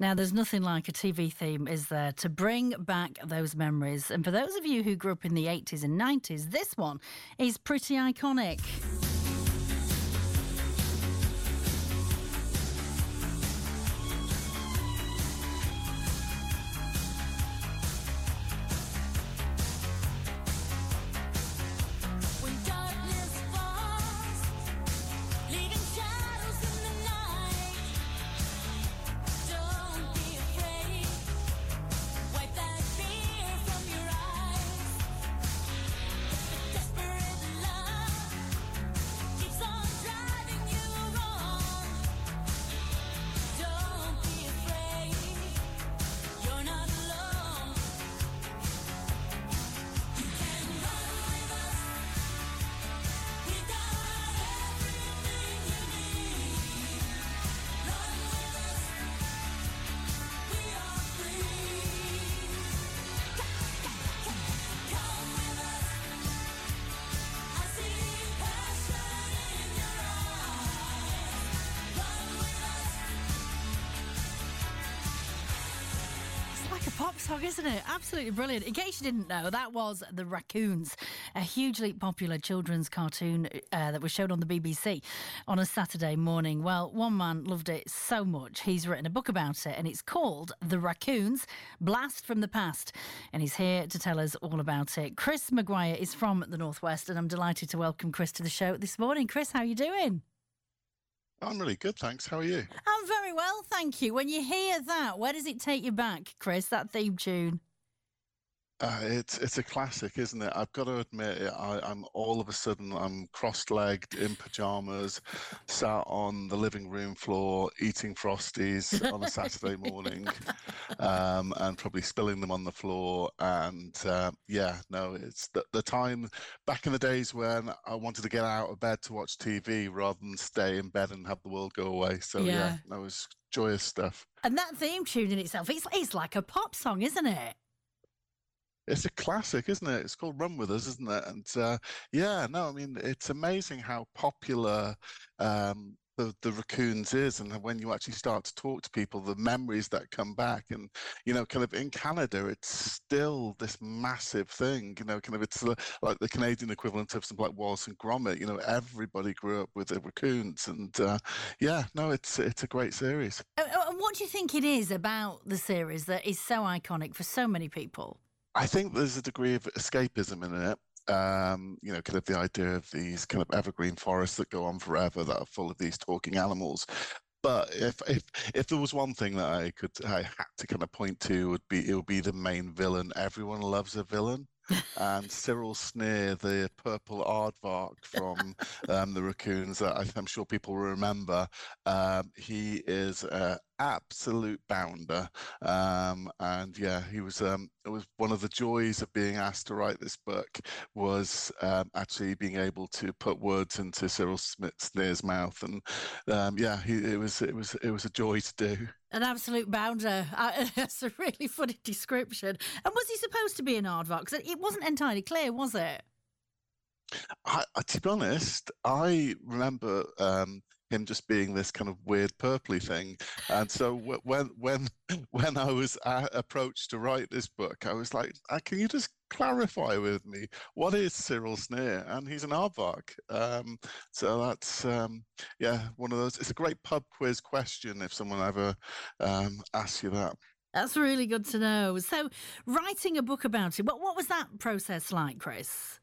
Now, there's nothing like a TV theme, is there, to bring back those memories. And for those of you who grew up in the 80s and 90s, this one is pretty iconic. Pop song, isn't it? Absolutely brilliant. In case you didn't know, that was The Raccoons, a hugely popular children's cartoon that was shown on the BBC on a Saturday morning. Well, one man loved it so much, he's written a book about it, and it's called The Raccoons, Blast from the Past. And he's here to tell us all about it. Chris Maguire is from the Northwest, and I'm delighted to welcome Chris to the show this morning. Chris, how are you doing? I'm really good, thanks. How are you? I'm very well, thank you. When you hear that, where does it take you back, Chris, that theme tune? It's a classic, isn't it? I've got to admit, I'm all of a sudden, I'm cross-legged in pajamas, sat on the living room floor, eating Frosties on a Saturday morning, and probably spilling them on the floor. And it's the time back in the days when I wanted to get out of bed to watch TV rather than stay in bed and have the world go away. So that was joyous stuff. And that theme tune in itself, it's like a pop song, isn't it? It's a classic, isn't it? It's called Run With Us, isn't it? And it's amazing how popular the Raccoons is, and when you actually start to talk to people, the memories that come back. And, kind of in Canada, it's still this massive thing, it's like the Canadian equivalent of something like Wallace and Gromit. Everybody grew up with the Raccoons, and it's a great series. And what do you think it is about the series that is so iconic for so many people? I think there's a degree of escapism in it. Kind of the idea of these kind of evergreen forests that go on forever that are full of these talking animals. But if there was one thing that I had to kind of point to, it would be the main villain. Everyone loves a villain. And Cyril Sneer, the purple aardvark from the Raccoons, I'm sure people will remember. He is an absolute bounder, he was. It was one of the joys of being asked to write this book was actually being able to put words into Cyril Sneer's mouth, and it was a joy to do. An absolute bounder. That's a really funny description. And was he supposed to be an aardvark? Because it wasn't entirely clear, was it? To be honest, I remember him just being this kind of weird purpley thing, and so when I was approached to write this book, I was like, "Can you just clarify with me what is Cyril Sneer?" And he's an aardvark. So that's one of those. It's a great pub quiz question if someone ever asks you that. That's really good to know. So, writing a book about it, what was that process like, Chris?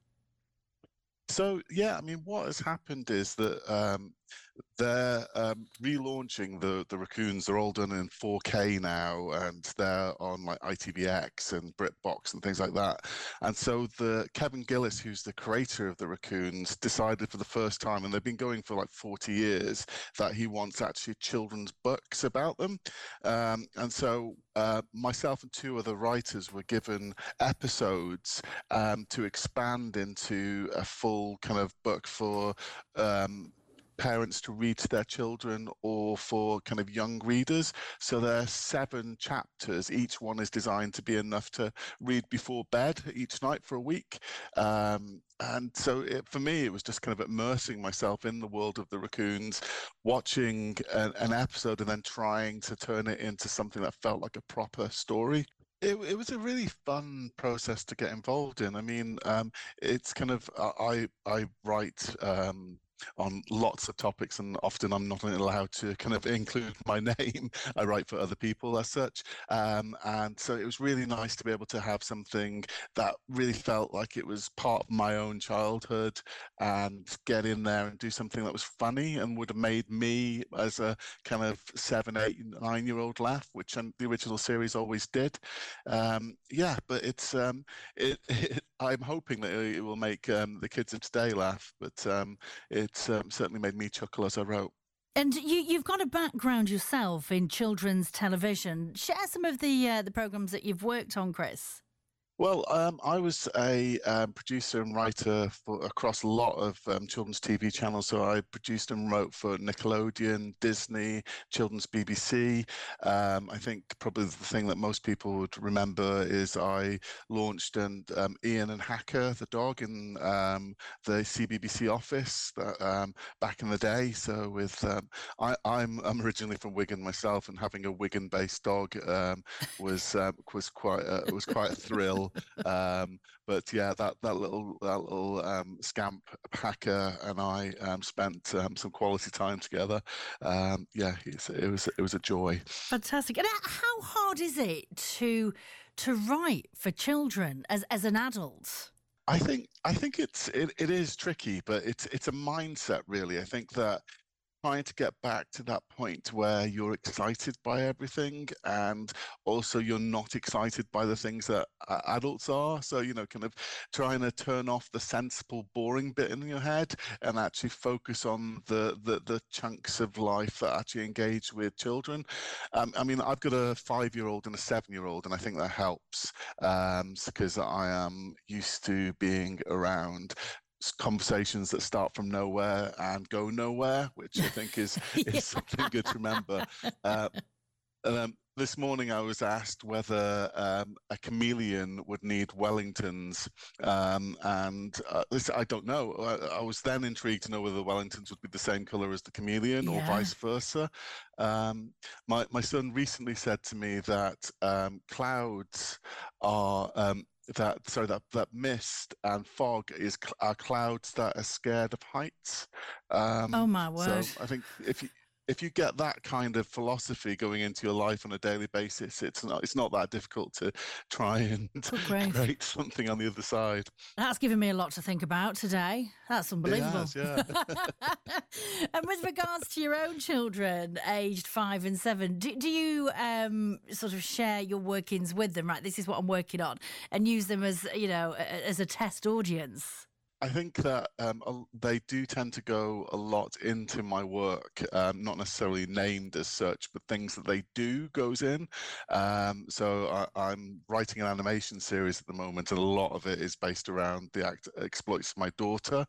So, what has happened is that they're relaunching the Raccoons. They're all done in 4K now, and they're on like ITVX and BritBox and things like that. And so Kevin Gillis, who's the creator of the Raccoons, decided for the first time, and they've been going for like 40 years, that he wants actually children's books about them. And so myself and two other writers were given episodes to expand into a full kind of book for parents to read to their children or for kind of young readers. So there are 7 chapters. Each one is designed to be enough to read before bed each night for a week. And so for me, it was just kind of immersing myself in the world of the raccoons, watching an episode and then trying to turn it into something that felt like a proper story. It was a really fun process to get involved in. I mean, it's kind of I write on lots of topics, and often I'm not allowed to kind of include my name. I write for other people as such, and so it was really nice to be able to have something that really felt like it was part of my own childhood, and get in there and do something that was funny and would have made me as a kind of 7, 8, 9-year-old laugh, which the original series always did. Yeah, but I'm hoping that it will make the kids of today laugh, but it certainly made me chuckle as I wrote. And you've got a background yourself in children's television. Share some of the programs that you've worked on, Chris. Well, I was a producer and writer across a lot of children's TV channels. So I produced and wrote for Nickelodeon, Disney, children's BBC. I think probably the thing that most people would remember is I launched Ian and Hacker, the dog, in the CBBC office back in the day. So I'm originally from Wigan myself, and having a Wigan-based dog was quite a thrill. But yeah, that little scamp Hacker and I spent some quality time together. Yeah, it was a joy. Fantastic. And how hard is it to write for children as an adult? I think it is tricky, but it's a mindset really. I think that trying to get back to that point where you're excited by everything, and also you're not excited by the things that adults are. So, kind of trying to turn off the sensible, boring bit in your head and actually focus on the chunks of life that actually engage with children. I mean, I've got a 5-year-old and a 7-year-old, and I think that helps because I am used to being around conversations that start from nowhere and go nowhere, which I think is something good to remember. This morning I was asked whether a chameleon would need Wellingtons, and this I don't know. I was then intrigued to know whether the Wellingtons would be the same colour as the chameleon or vice versa. My son recently said to me that clouds are that mist and fog are clouds that are scared of heights. Oh my word! So I think if you get that kind of philosophy going into your life on a daily basis, it's not that difficult to try and create something on the other side. That's given me a lot to think about today. That's unbelievable. It has, yeah. And with regards to your own children, aged 5 and 7, do you sort of share your workings with them? Right, this is what I'm working on, and use them as as a test audience. I think that they do tend to go a lot into my work, not necessarily named as such, but things that they do goes in. So I'm writing an animation series at the moment, and a lot of it is based around the exploits of my daughter.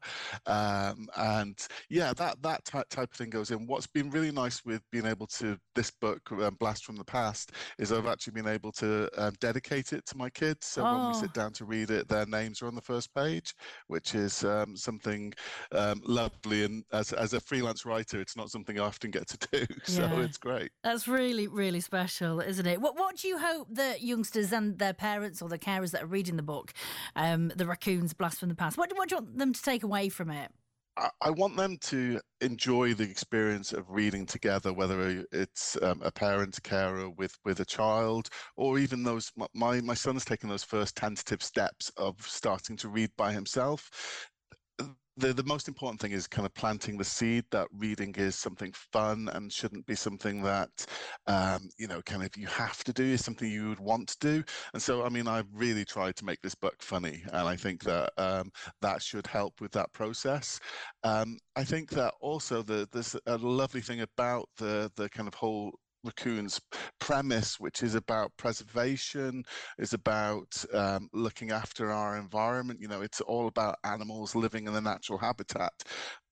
And yeah, that type of thing goes in. What's been really nice with being able to, this book, Blast from the Past, is I've actually been able to dedicate it to my kids. So when we sit down to read it, their names are on the first page, which is something lovely, and as a freelance writer, it's not something I often get to do, so it's great. That's really, really special, isn't it? What do you hope that youngsters and their parents or the carers that are reading the book, The Raccoons Blast from the Past, what do you want them to take away from it? I want them to enjoy the experience of reading together, whether it's a parent, a carer with a child, or even those. My son's taken those first tentative steps of starting to read by himself. The most important thing is kind of planting the seed that reading is something fun and shouldn't be something that, kind of you have to do, is something you would want to do. And so, I mean, I've really tried to make this book funny, and I think that that should help with that process. I think that also there's a lovely thing about the kind of whole Raccoons premise, which is about preservation, is about looking after our environment. It's all about animals living in the natural habitat.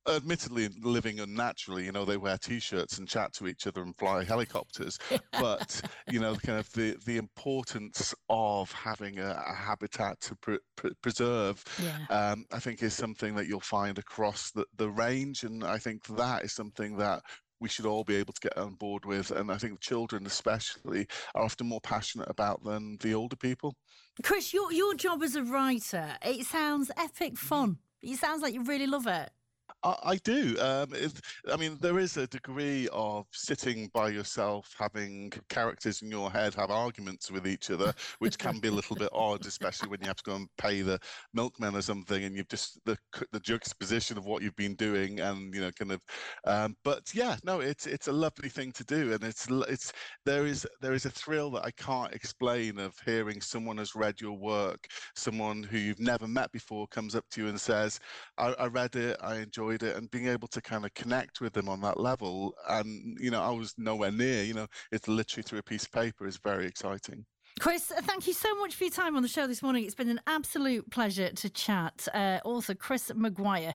admittedly living unnaturally. You know, they wear T-shirts and chat to each other and fly helicopters. But, you know, kind of the importance of having a habitat to preserve, Yeah. I think is something that you'll find across the range. And I think that is something that we should all be able to get on board with. And I think children especially are often more passionate about than the older people. Chris, your job as a writer, it sounds epic fun. It sounds like you really love it. I do. I mean, there is a degree of sitting by yourself, having characters in your head have arguments with each other, which can be a little bit odd, especially when you have to go and pay the milkman or something, and you've just the juxtaposition of what you've been doing, and you know, kind of. But yeah, no, it's a lovely thing to do, and there is a thrill that I can't explain of hearing someone has read your work, someone who you've never met before comes up to you and says, I read it, I enjoyed it, and being able to kind of connect with them on that level. And, you know, I was nowhere near, you know, it's literally through a piece of paper is very exciting. Chris, thank you so much for your time on the show this morning. It's been an absolute pleasure to chat. Author Chris Maguire.